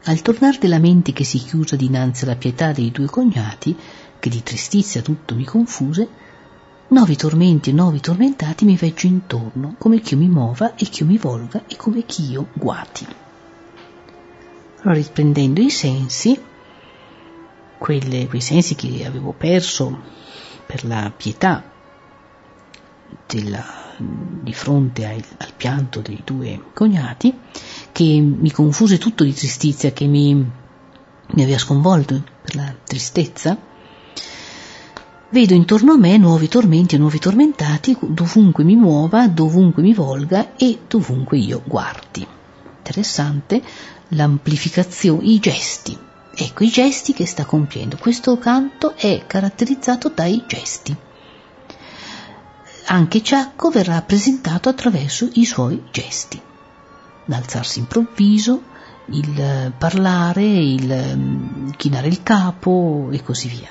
Al tornar della mente che si chiuse dinanzi alla pietà dei due cognati, che di tristizia tutto mi confuse, novi tormenti e novi tormentati mi veggio intorno, come ch'io mi mova e ch'io mi volga e come ch'io guati. Allora, riprendendo i sensi, quei sensi che avevo perso per la pietà di fronte al pianto dei due cognati, che mi confuse tutto di tristizia, che mi aveva sconvolto per la tristezza, vedo intorno a me nuovi tormenti e nuovi tormentati, dovunque mi muova, dovunque mi volga e dovunque io guardi. Interessante l'amplificazione, i gesti. Ecco, i gesti che sta compiendo. Questo canto è caratterizzato dai gesti. Anche Ciacco verrà presentato attraverso i suoi gesti. L'alzarsi improvviso, il parlare, il chinare il capo e così via.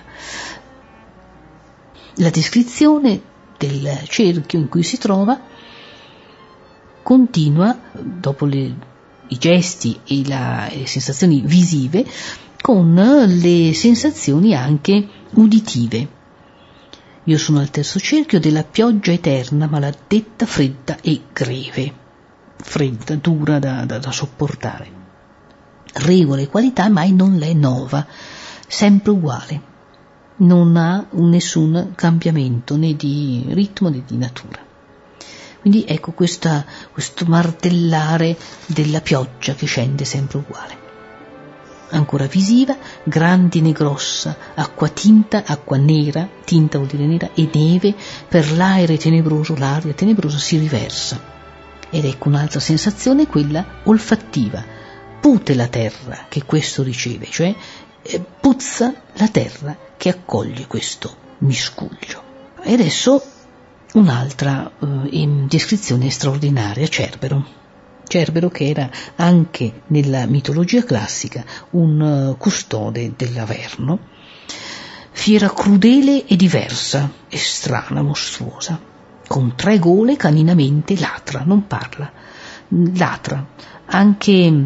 La descrizione del cerchio in cui si trova continua, dopo i gesti e le sensazioni visive, con le sensazioni anche uditive. Io sono al terzo cerchio della pioggia eterna, maledetta, fredda e greve. Fredda, dura da sopportare. Regole e qualità mai non l'è nova, sempre uguale. Non ha nessun cambiamento né di ritmo né di natura. Quindi ecco questo martellare della pioggia che scende sempre uguale. Ancora visiva, grandine grossa, acqua tinta, acqua nera, tinta vuol dire nera, e neve, per l'aria tenebrosa si riversa. Ed ecco un'altra sensazione, quella olfattiva. Pute la terra che questo riceve, cioè puzza la terra che accoglie questo miscuglio. E adesso un'altra descrizione straordinaria, Cerbero. Cerbero, che era anche nella mitologia classica un custode dell'Averno, fiera crudele e diversa, e strana, mostruosa, con 3 gole caninamente latra, non parla, latra, anche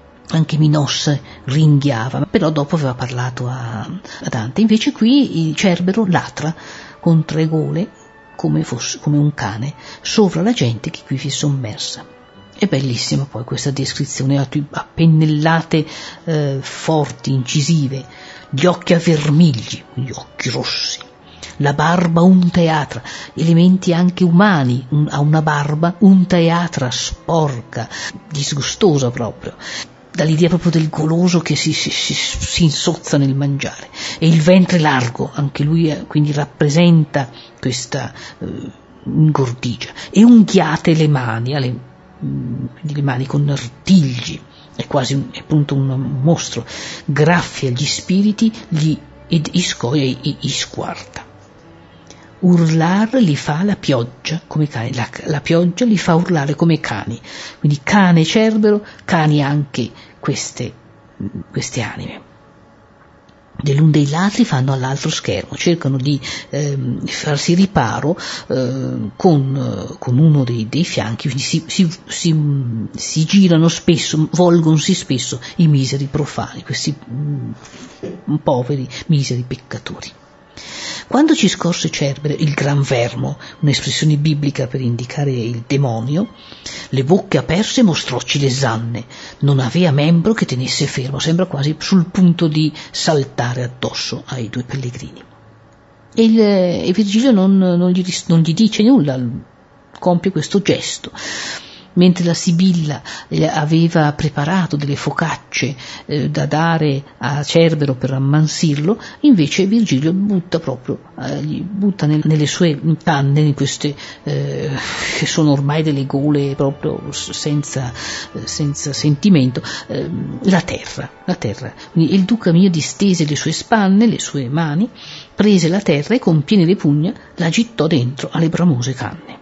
Minosse ringhiava, però dopo aveva parlato a Dante. Invece qui il Cerbero latra con 3 gole come un cane sopra la gente che qui vi è sommersa. È bellissima poi questa descrizione a pennellate forti, incisive, gli occhi a vermigli, gli occhi rossi, la barba unteatra, elementi anche umani, ha una barba unteatra, sporca, disgustosa proprio, dall'idea proprio del goloso che si insozza nel mangiare, e il ventre largo, anche lui quindi rappresenta questa ingordigia, e unghiate le mani, quindi le mani con artigli, è quasi appunto un mostro, graffia gli spiriti ed iscoia e isquarta. Urlar li fa la pioggia come cani, la pioggia li fa urlare come cani, quindi cane Cerbero, cani anche queste anime. Dell'un dei ladri fanno all'altro schermo, cercano di farsi riparo con uno dei fianchi, quindi si girano spesso, volgonsi spesso i miseri profani, questi poveri miseri peccatori. Quando ci scorse Cerbero, il gran vermo, un'espressione biblica per indicare il demonio, le bocche aperse mostrocci le zanne, non avea membro che tenesse fermo, sembra quasi sul punto di saltare addosso ai 2 pellegrini. E Virgilio non gli dice nulla, compie questo gesto. Mentre la Sibilla aveva preparato delle focacce da dare a Cerbero per ammansirlo, invece Virgilio gli butta nelle sue canne, in queste che sono ormai delle gole proprio senza sentimento, la terra. Quindi il duca mio distese le sue spanne, le sue mani, prese la terra e con piene le pugna la gittò dentro alle bramose canne.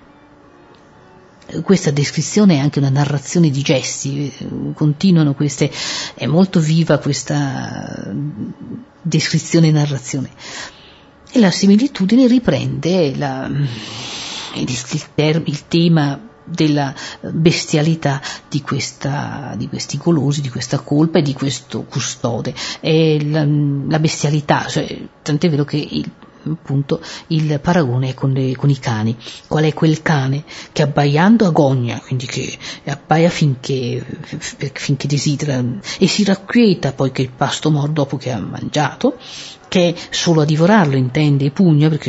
Questa descrizione è anche una narrazione di gesti, continuano queste, è molto viva questa descrizione e narrazione, e la similitudine riprende il tema della bestialità di questi golosi, di questa colpa e di questo custode. È la bestialità, cioè, tant'è vero che appunto il paragone è con i cani. Qual è quel cane che abbaiando agogna, quindi che abbaia finché desidera e si racquieta poi che il pasto mor dopo che ha mangiato, che solo a divorarlo intende e pugna, perché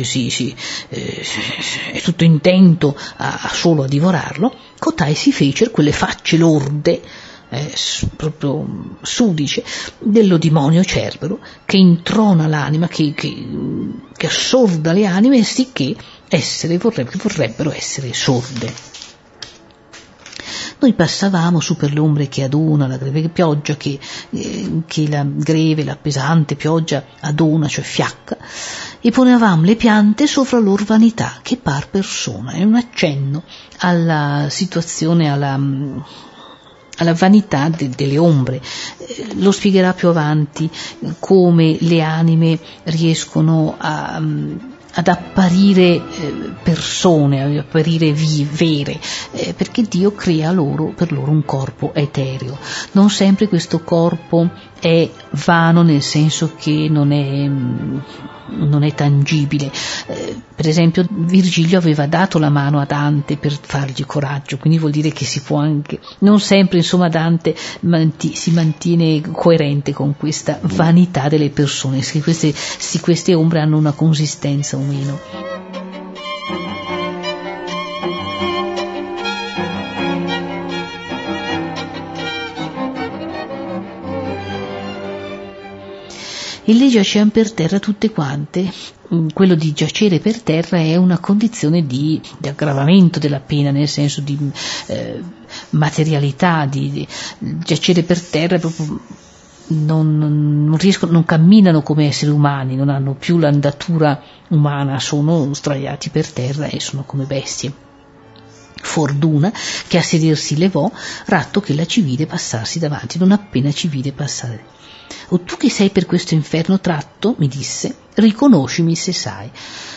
è tutto intento solo a divorarlo. Cottai si fecero quelle facce lorde, proprio sudice, dello demonio Cerbero, che introna l'anima, che assorda le anime, sicché vorrebbero essere sorde. Noi passavamo su per le ombre che aduna la greve pioggia, che la greve, la pesante pioggia aduna, cioè fiacca, e ponevamo le piante sopra loro vanità, che par persona. È un accenno alla situazione, alla vanità delle ombre. Lo spiegherà più avanti come le anime riescono ad apparire persone, ad apparire vere, perché Dio crea per loro un corpo etereo. Non sempre questo corpo è vano, nel senso che non è tangibile. Per esempio Virgilio aveva dato la mano a Dante per fargli coraggio, quindi vuol dire che si può anche, non sempre insomma Dante si mantiene coerente con questa vanità delle persone, se queste ombre hanno una consistenza o meno. E le giacevano per terra tutte quante. Quello di giacere per terra è una condizione di aggravamento della pena, nel senso di materialità, di giacere per terra, proprio non camminano come esseri umani, non hanno più l'andatura umana, sono sdraiati per terra e sono come bestie. Fortuna che a sedersi levò, ratto che la ci vide passarsi davanti, non appena ci vide passare. O tu che sei per questo inferno tratto, mi disse, riconoscimi se sai.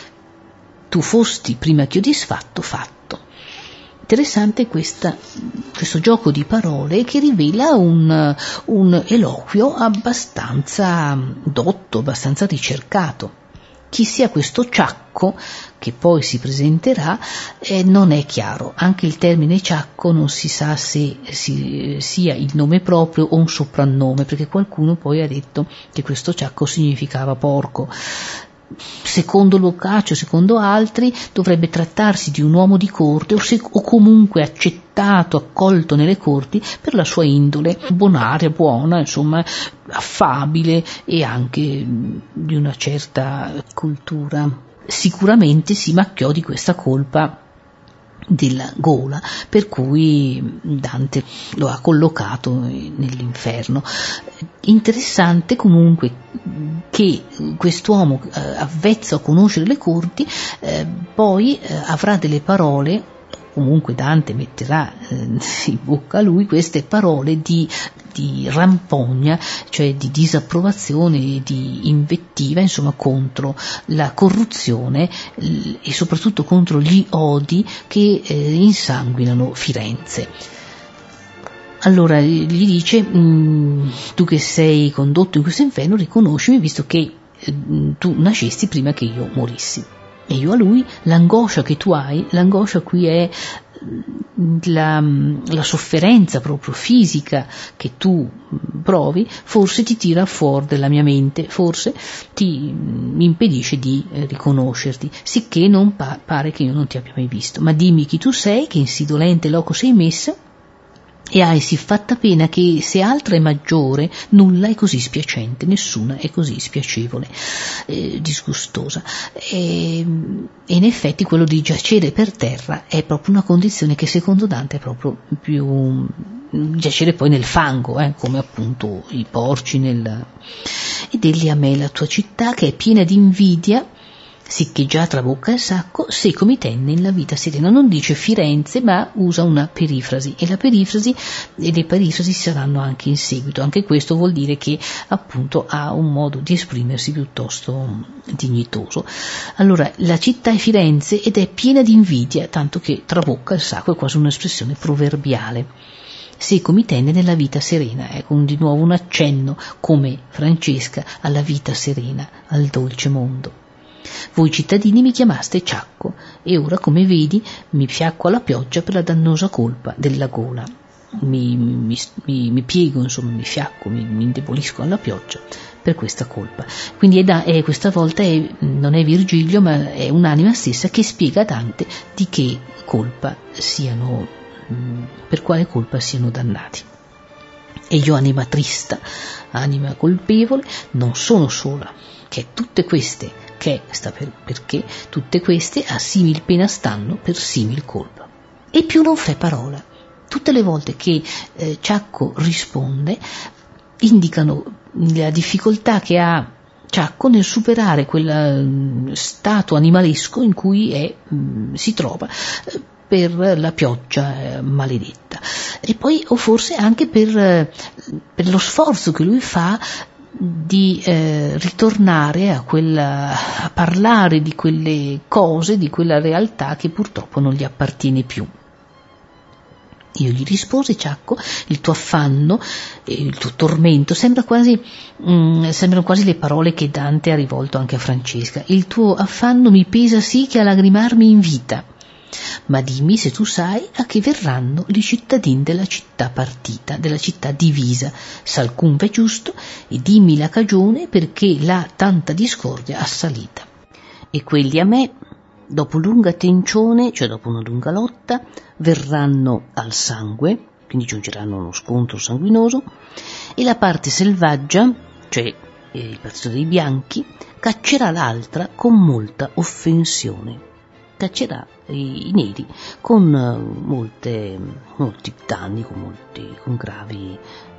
Tu fosti prima che io disfatto fatto. Interessante questo gioco di parole che rivela un eloquio abbastanza dotto, abbastanza ricercato. Chi sia questo Ciacco, che poi si presenterà, non è chiaro. Anche il termine Ciacco non si sa se sia il nome proprio o un soprannome, perché qualcuno poi ha detto che questo Ciacco significava porco. Secondo Boccaccio, secondo altri, dovrebbe trattarsi di un uomo di corte o comunque accolto nelle corti per la sua indole bonaria, buona, insomma, affabile e anche di una certa cultura. Sicuramente si macchiò di questa colpa della gola, per cui Dante lo ha collocato nell'inferno. Interessante comunque che quest'uomo avvezzo a conoscere le corti poi avrà delle parole, comunque Dante metterà in bocca a lui queste parole di rampogna, cioè di disapprovazione, di invettiva, insomma, contro la corruzione e soprattutto contro gli odi che insanguinano Firenze. Allora gli dice: tu che sei condotto in questo inferno, riconoscimi, visto che tu nascesti prima che io morissi. E io a lui: l'angoscia che tu hai, l'angoscia qui è la sofferenza proprio fisica che tu provi, forse ti tira fuori della mia mente, forse ti impedisce di riconoscerti, sicché non pare che io non ti abbia mai visto. Ma dimmi chi tu sei, che in sì dolente loco sei messa, e hai sì fatta pena che se altra è maggiore, nulla è così spiacente, nessuna è così spiacevole, disgustosa. E in effetti quello di giacere per terra è proprio una condizione che secondo Dante è proprio più giacere poi nel fango, come appunto i porci ed egli a me la tua città che è piena di invidia, sicché già trabocca il sacco, seco mi tenne in la vita serena. Non dice Firenze, ma usa una perifrasi, e le perifrasi saranno anche in seguito. Anche questo vuol dire che appunto ha un modo di esprimersi piuttosto dignitoso. Allora, la città è Firenze ed è piena di invidia, tanto che trabocca il sacco, è quasi un'espressione proverbiale. Seco mi tenne nella vita serena, con di nuovo un accenno, come Francesca, alla vita serena, al dolce mondo. Voi cittadini mi chiamaste Ciacco, e ora, come vedi, mi fiacco alla pioggia per la dannosa colpa della gola. Mi piego, insomma, mi fiacco, mi indebolisco alla pioggia per questa colpa. Quindi questa volta non è Virgilio, ma è un'anima stessa che spiega a Dante di che colpa per quale colpa siano dannati. E io, anima trista, anima colpevole, non sono sola, che tutte queste perché tutte queste a simil pena stanno per simil colpa. E più non fe parola. Tutte le volte che Ciacco risponde indicano la difficoltà che ha Ciacco nel superare quel stato animalesco in cui si trova per la pioggia maledetta, e poi o forse anche per lo sforzo che lui fa di ritornare a parlare di quelle cose, di quella realtà che purtroppo non gli appartiene più. Io gli rispose, Ciacco, il tuo affanno, il tuo tormento, sembrano quasi le parole che Dante ha rivolto anche a Francesca. Il tuo affanno mi pesa sì che a lagrimarmi invita. Ma dimmi se tu sai a che verranno i cittadini della città partita, della città divisa, s'alcun v'è giusto, e dimmi la cagione perché l'ha tanta discordia assalita. E quelli a me, dopo lunga tencione, cioè dopo una lunga lotta, verranno al sangue, quindi giungeranno a uno scontro sanguinoso, e la parte selvaggia, cioè il partito dei bianchi, caccerà l'altra con molta offensione. Caccerà i neri con molti danni, con gravi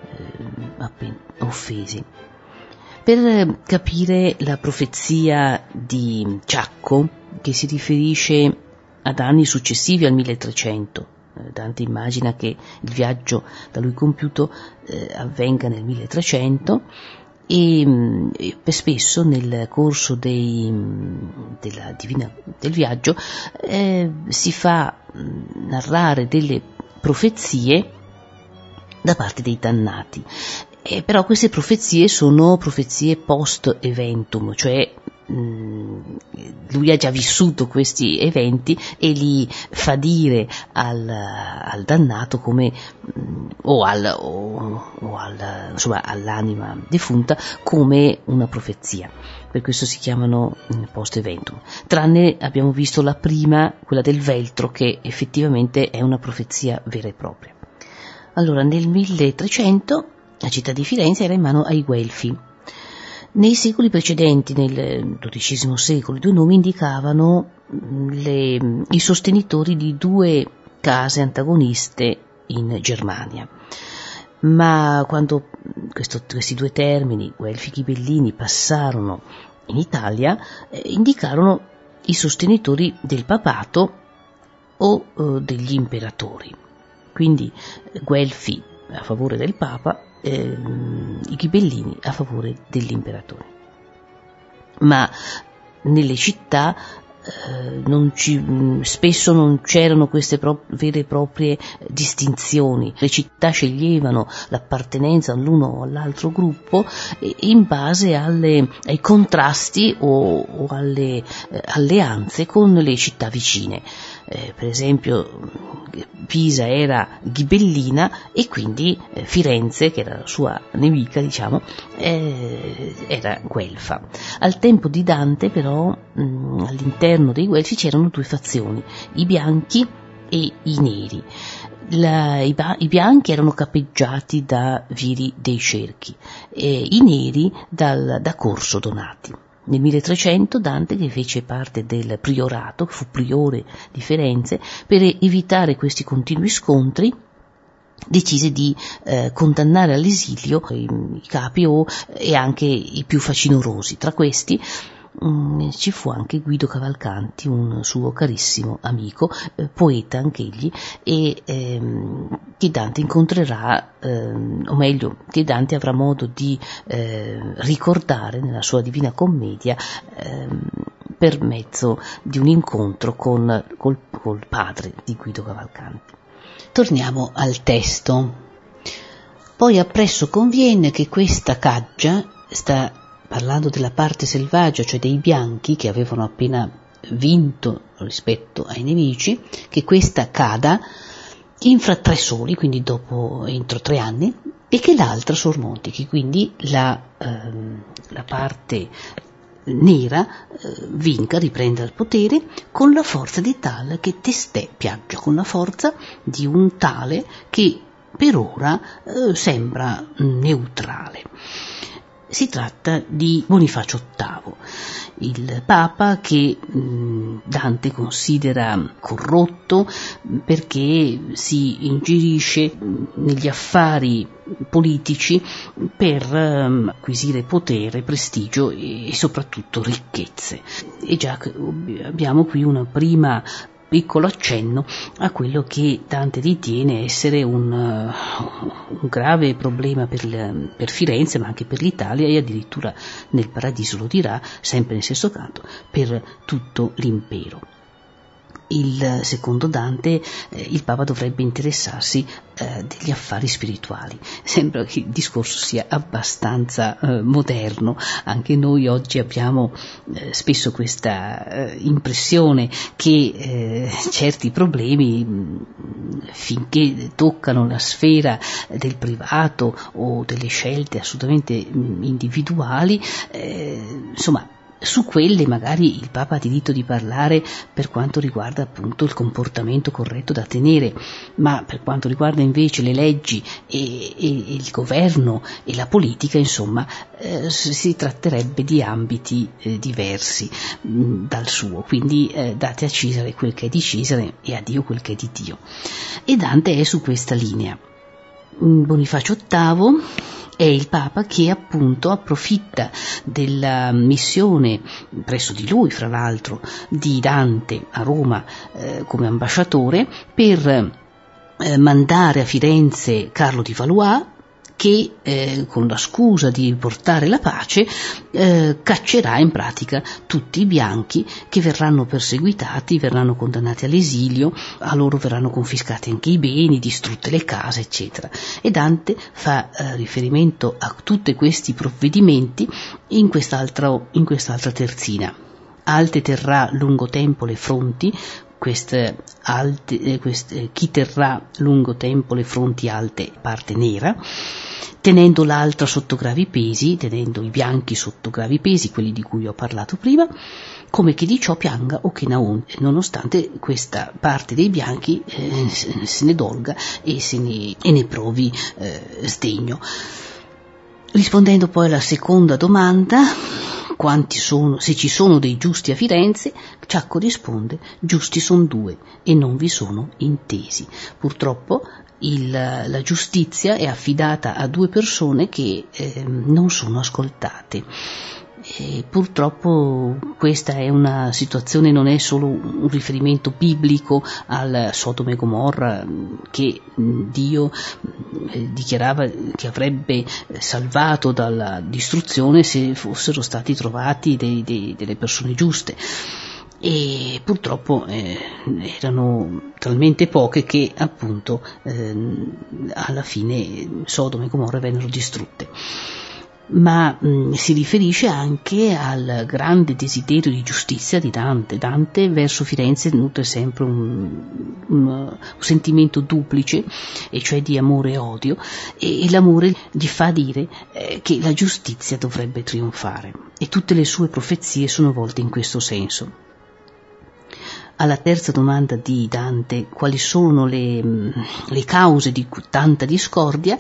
offesi. Per capire la profezia di Ciacco, che si riferisce ad anni successivi al 1300, Dante immagina che il viaggio da lui compiuto avvenga nel 1300, e spesso nel corso del viaggio si fa narrare delle profezie da parte dei dannati, però queste profezie sono profezie post eventum, cioè lui ha già vissuto questi eventi e li fa dire al dannato come all'anima defunta come una profezia. Per questo si chiamano post eventum. Tranne abbiamo visto la prima, quella del Veltro, che effettivamente è una profezia vera e propria. Allora, nel 1300 la città di Firenze era in mano ai Guelfi. Nei secoli precedenti, nel XII secolo, i due nomi indicavano i sostenitori di due case antagoniste in Germania. Ma quando questi due termini, Guelfi e Ghibellini, passarono in Italia, indicarono i sostenitori del papato o degli imperatori. Quindi Guelfi a favore del papa, i Ghibellini a favore dell'imperatore. Ma nelle città spesso non c'erano queste vere e proprie distinzioni. Le città sceglievano l'appartenenza all'uno o all'altro gruppo in base ai contrasti o alle alleanze con le città vicine. Per esempio Pisa era ghibellina e quindi Firenze, che era la sua nemica, era guelfa. Al tempo di Dante però all'interno dei Guelfi c'erano due fazioni, i bianchi e i neri. I bianchi erano capeggiati da Viri dei Cerchi e i neri da Corso Donati. Nel 1300 Dante, che fece parte del priorato, che fu priore di Firenze, per evitare questi continui scontri decise di condannare all'esilio i capi e anche i più facinorosi. Tra questi ci fu anche Guido Cavalcanti, un suo carissimo amico, poeta anch'egli, e che Dante incontrerà, o meglio, che Dante avrà modo di ricordare nella sua Divina Commedia per mezzo di un incontro col padre di Guido Cavalcanti. Torniamo al testo. Poi appresso conviene che questa caggia, sta parlando della parte selvaggia, cioè dei bianchi che avevano appena vinto rispetto ai nemici, che questa cada infra 3 soli, quindi entro 3 anni, e che l'altra sormonti, che quindi la parte nera vinca, riprenda il potere con la forza di tal che testè piaggia, con la forza di un tale che per ora sembra neutrale. Si tratta di Bonifacio VIII, il Papa che Dante considera corrotto perché si ingerisce negli affari politici per acquisire potere, prestigio e soprattutto ricchezze. E già abbiamo qui una prima piccolo accenno a quello che Dante ritiene essere un grave problema per Firenze, ma anche per l'Italia, e addirittura nel Paradiso lo dirà, sempre nel stesso canto, per tutto l'impero. Secondo Dante il Papa dovrebbe interessarsi degli affari spirituali. Sembra che il discorso sia abbastanza moderno. Anche noi oggi abbiamo spesso questa impressione che certi problemi, finché toccano la sfera del privato o delle scelte assolutamente individuali, insomma, su quelle magari il Papa ha diritto di parlare per quanto riguarda appunto il comportamento corretto da tenere, ma per quanto riguarda invece le leggi e il governo e la politica, insomma, si tratterebbe di ambiti diversi dal suo, quindi date a Cesare quel che è di Cesare e a Dio quel che è di Dio. E Dante è su questa linea. Bonifacio VIII è il Papa che appunto approfitta della missione presso di lui, fra l'altro, di Dante a Roma come ambasciatore per mandare a Firenze Carlo di Valois, che con la scusa di portare la pace caccerà in pratica tutti i bianchi che verranno perseguitati, verranno condannati all'esilio, a loro verranno confiscati anche i beni, distrutte le case, eccetera. E Dante fa riferimento a tutti questi provvedimenti in quest'altra terzina. Alte terrà lungo tempo le fronti, chi terrà lungo tempo le fronti alte, parte nera, tenendo l'altra sotto gravi pesi, tenendo i bianchi sotto gravi pesi, quelli di cui ho parlato prima, come che di ciò pianga o che naonte, nonostante questa parte dei bianchi se ne dolga e ne provi sdegno. Rispondendo poi alla seconda domanda, se ci sono dei giusti a Firenze, Ciacco risponde: giusti son 2 e non vi sono intesi. Purtroppo la giustizia è affidata a 2 persone che non sono ascoltate. E purtroppo questa è una situazione, non è solo un riferimento biblico al Sodoma e Gomorra che Dio dichiarava che avrebbe salvato dalla distruzione se fossero stati trovati delle persone giuste, e purtroppo erano talmente poche che appunto alla fine Sodoma e Gomorra vennero distrutte. Ma si riferisce anche al grande desiderio di giustizia di Dante. Dante verso Firenze nutre sempre un sentimento duplice, e cioè di amore e odio, e l'amore gli fa dire che la giustizia dovrebbe trionfare, e tutte le sue profezie sono volte in questo senso. Alla terza domanda di Dante, quali sono le cause di tanta discordia,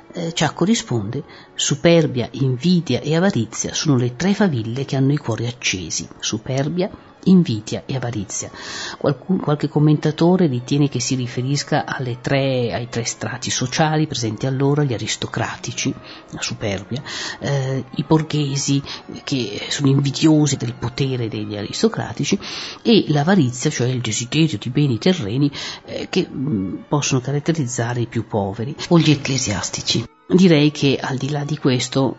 Ciacco risponde: superbia, invidia e avarizia sono le 3 faville che hanno i cuori accesi. Superbia, invidia e avarizia. Qualche commentatore ritiene che si riferisca ai 3 strati sociali presenti allora: gli aristocratici, la superbia, i borghesi che sono invidiosi del potere degli aristocratici, e l'avarizia, cioè il desiderio di beni terreni, che possono caratterizzare i più poveri o gli ecclesiastici. Direi che al di là di questo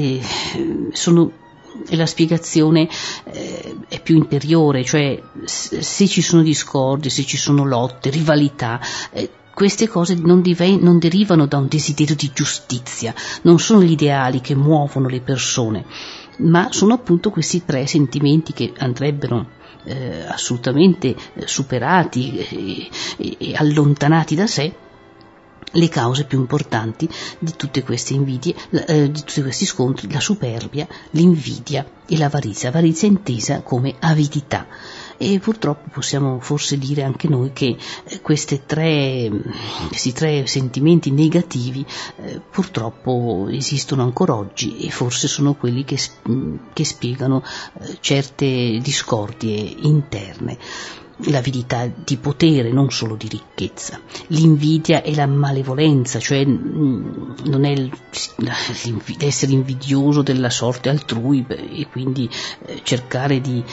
la spiegazione è più interiore, cioè se ci sono discordi, se ci sono lotte, rivalità, queste cose non derivano da un desiderio di giustizia, non sono gli ideali che muovono le persone, ma sono appunto questi 3 sentimenti che andrebbero assolutamente superati e allontanati da sé, le cause più importanti di tutte queste invidie, di tutti questi scontri: la superbia, l'invidia e l'avarizia. Avarizia intesa come avidità. E purtroppo possiamo forse dire anche noi che questi 3 sentimenti negativi purtroppo esistono ancora oggi, e forse sono quelli che spiegano certe discordie interne. L'avidità di potere, non solo di ricchezza. L'invidia e la malevolenza, cioè non è essere invidioso della sorte altrui e quindi cercare di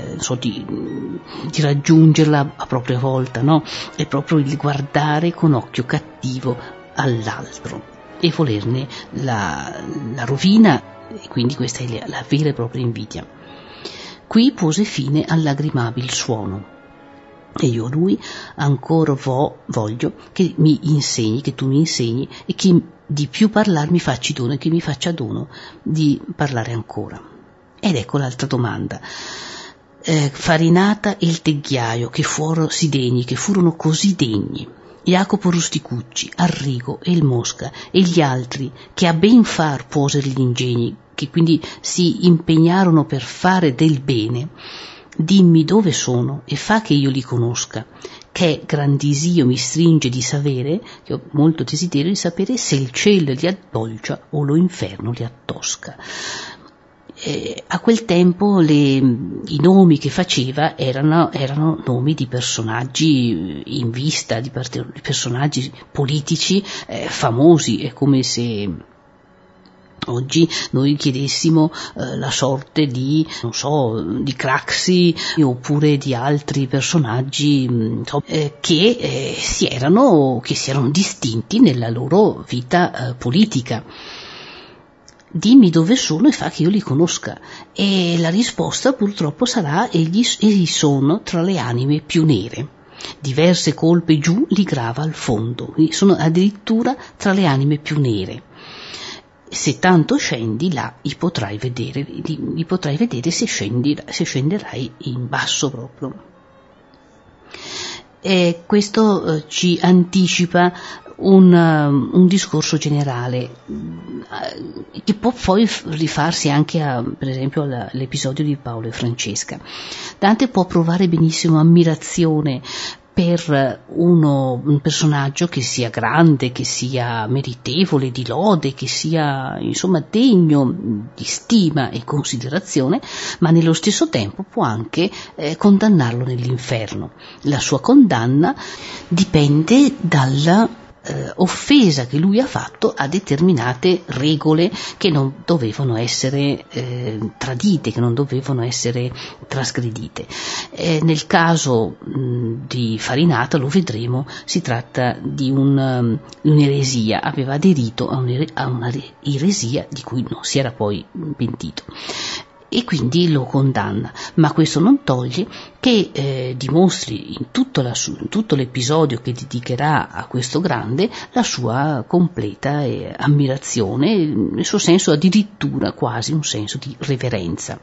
raggiungerla a propria volta, no? È proprio il guardare con occhio cattivo all'altro e volerne la rovina, e quindi questa è la vera e propria invidia. Qui pose fine al lagrimabil suono. E io a lui ancora voglio che tu mi insegni, e che di più parlar mi faccia dono, e che mi faccia dono di parlare ancora. Ed ecco l'altra domanda. Farinata e il tegghiaio, che furono così degni, Jacopo Rusticucci, Arrigo e il Mosca e gli altri, che a ben far posero gli ingegni, che quindi si impegnarono per fare del bene, dimmi dove sono e fa che io li conosca, che gran disio mi stringe di sapere, che ho molto desiderio di sapere, se il cielo li addolcia o lo inferno li attosca. A quel tempo i nomi che faceva erano nomi di personaggi in vista, di personaggi politici famosi. È come se oggi noi chiedessimo la sorte di Craxi oppure di altri personaggi che si erano distinti nella loro vita politica. Dimmi dove sono e fa che io li conosca. E la risposta purtroppo sarà: egli sono tra le anime più nere. Diverse colpe giù li grava al fondo. Sono addirittura tra le anime più nere. Se tanto scendi là li potrai vedere se scenderai in basso proprio. E questo ci anticipa un discorso generale che può poi rifarsi anche per esempio all'episodio di Paolo e Francesca. Dante può provare benissimo ammirazione per un personaggio che sia grande, che sia meritevole di lode, che sia insomma degno di stima e considerazione, ma nello stesso tempo può anche condannarlo nell'inferno. La sua condanna dipende dalla offesa che lui ha fatto a determinate regole che non dovevano essere tradite, che non dovevano essere trasgredite. Nel caso di Farinata, lo vedremo, si tratta di un'eresia, aveva aderito a una eresia di cui non si era poi pentito, e quindi lo condanna, ma questo non toglie che dimostri in tutto l'episodio che dedicherà a questo grande la sua completa ammirazione, il suo senso addirittura quasi un senso di reverenza.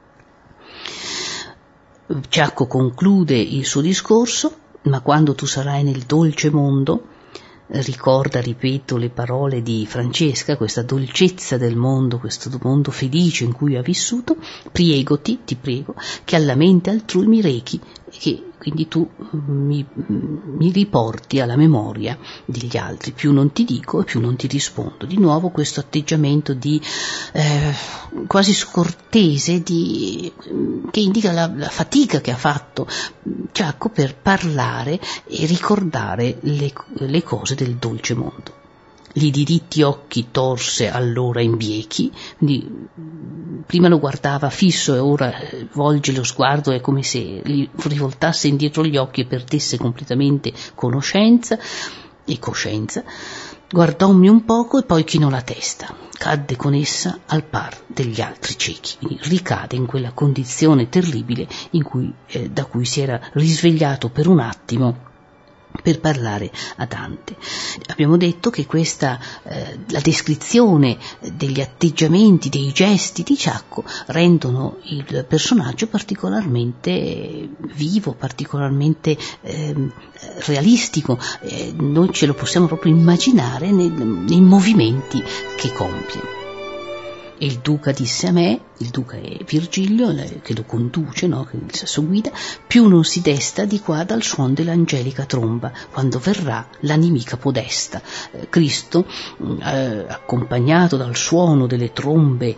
Ciacco conclude il suo discorso: ma quando tu sarai nel dolce mondo, ripeto le parole di Francesca, questa dolcezza del mondo, questo mondo felice in cui ha vissuto, ti prego che alla mente altrui mi rechi, che quindi tu mi riporti alla memoria degli altri, più non ti dico e più non ti rispondo. Di nuovo questo atteggiamento di quasi scortese che indica la fatica che ha fatto Ciacco per parlare e ricordare le cose del dolce mondo. Li diritti occhi torse allora in biechi, quindi prima lo guardava fisso e ora volge lo sguardo, è come se gli rivoltasse indietro gli occhi e perdesse completamente conoscenza e coscienza. Guardòmi un poco e poi chinò la testa, cadde con essa al par degli altri ciechi, quindi ricade in quella condizione terribile da cui si era risvegliato per un attimo per parlare a Dante. Abbiamo detto che la descrizione degli atteggiamenti, dei gesti di Ciacco rendono il personaggio particolarmente vivo, particolarmente realistico. Noi ce lo possiamo proprio immaginare nei movimenti che compie. E il duca disse a me, il duca è Virgilio che lo conduce, no? Che il sasso guida, più non si desta di qua dal suon dell'angelica tromba, quando verrà la nemica podesta. Cristo, accompagnato dal suono delle trombe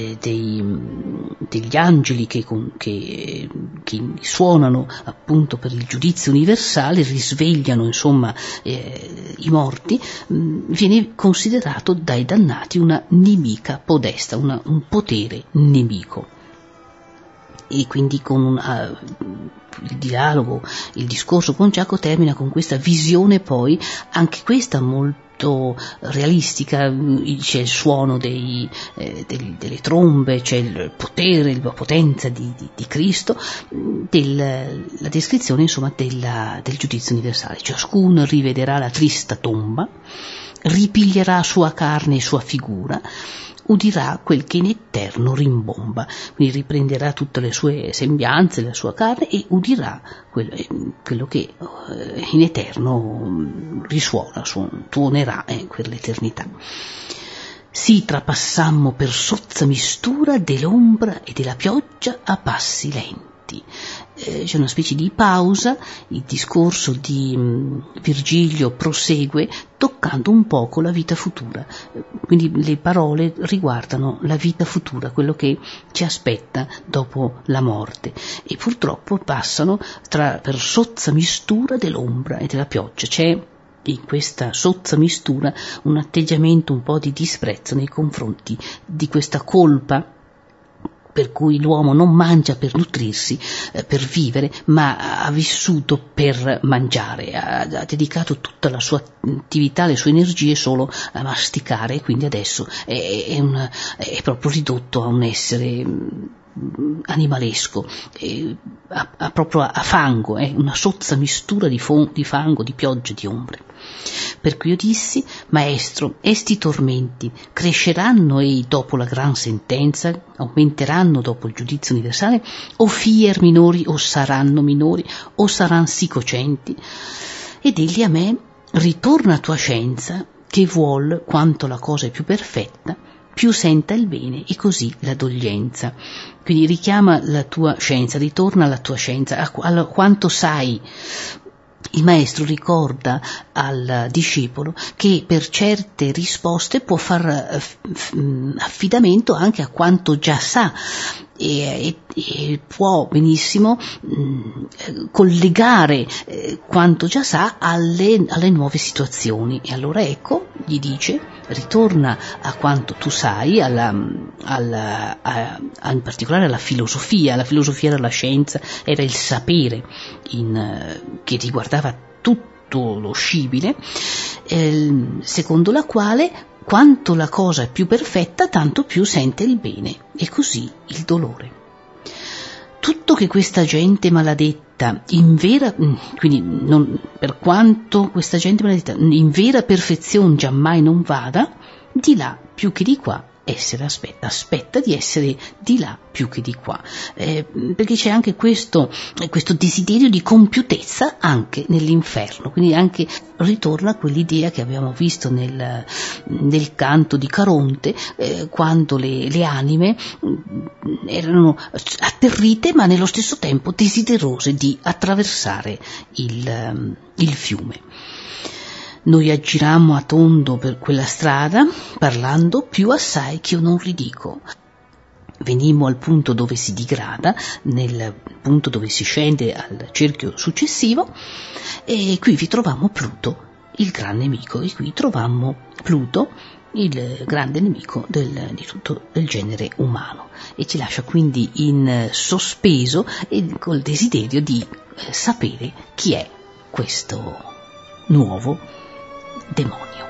degli angeli che suonano appunto per il giudizio universale, risvegliano insomma i morti, viene considerato dai dannati una nemica podesta, un potere nemico. E quindi con il dialogo, il discorso con Ciacco termina con questa visione, poi anche questa molto realistica. C'è il suono delle trombe, c'è il potere, la potenza di Cristo, la descrizione insomma del giudizio universale. Ciascuno rivederà la trista tomba, ripiglierà sua carne e sua figura, udirà quel che in eterno rimbomba, quindi riprenderà tutte le sue sembianze, la sua carne, e udirà quello che in eterno risuona, tuonerà per l'eternità. Sì, trapassammo per sozza mistura dell'ombra e della pioggia a passi lenti. C'è una specie di pausa, il discorso di Virgilio prosegue toccando un poco la vita futura, quindi le parole riguardano la vita futura, quello che ci aspetta dopo la morte, e purtroppo passano per sozza mistura dell'ombra e della pioggia. C'è in questa sozza mistura un atteggiamento un po' di disprezzo nei confronti di questa colpa per cui l'uomo non mangia per nutrirsi, per vivere, ma ha vissuto per mangiare, ha dedicato tutta la sua attività, le sue energie solo a masticare, e quindi adesso è proprio ridotto a un essere animalesco, proprio a fango, è una sozza mistura di fango, di pioggia, di ombre. Per cui io dissi: Maestro, esti tormenti cresceranno ei dopo la gran sentenza, aumenteranno dopo il giudizio universale, o fier minori, o saranno minori, o saranno sì cocenti? Ed egli a me: ritorna a tua scienza, che vuol quanto la cosa è più perfetta, più senta il bene, e così la doglienza. Quindi richiama la tua scienza, ritorna alla tua scienza, a quanto sai. Il maestro ricorda al discepolo che per certe risposte può far affidamento anche a quanto già sa, e può benissimo collegare quanto già sa alle nuove situazioni. E allora ecco, gli dice: ritorna a quanto tu sai, in particolare alla filosofia. La filosofia era la scienza, era il sapere che riguardava tutto lo scibile, secondo la quale quanto la cosa è più perfetta, tanto più sente il bene, e così il dolore. Tutto che questa gente maledetta quindi per quanto questa gente maledetta in vera perfezione giammai non vada, di là più che di qua aspetta di essere di là più che di qua, perché c'è anche questo desiderio di compiutezza anche nell'inferno, quindi anche ritorna quell'idea che abbiamo visto nel canto di Caronte, quando le anime erano atterrite ma nello stesso tempo desiderose di attraversare il fiume. Noi aggirammo a tondo per quella strada, parlando più assai ch'io non ridico. Venimmo al punto dove si digrada, nel punto dove si scende al cerchio successivo, e qui vi trovammo Pluto, il gran nemico, e qui trovammo Pluto, il grande nemico di tutto il genere umano, e ci lascia quindi in sospeso e col desiderio di sapere chi è questo nuovo demonio.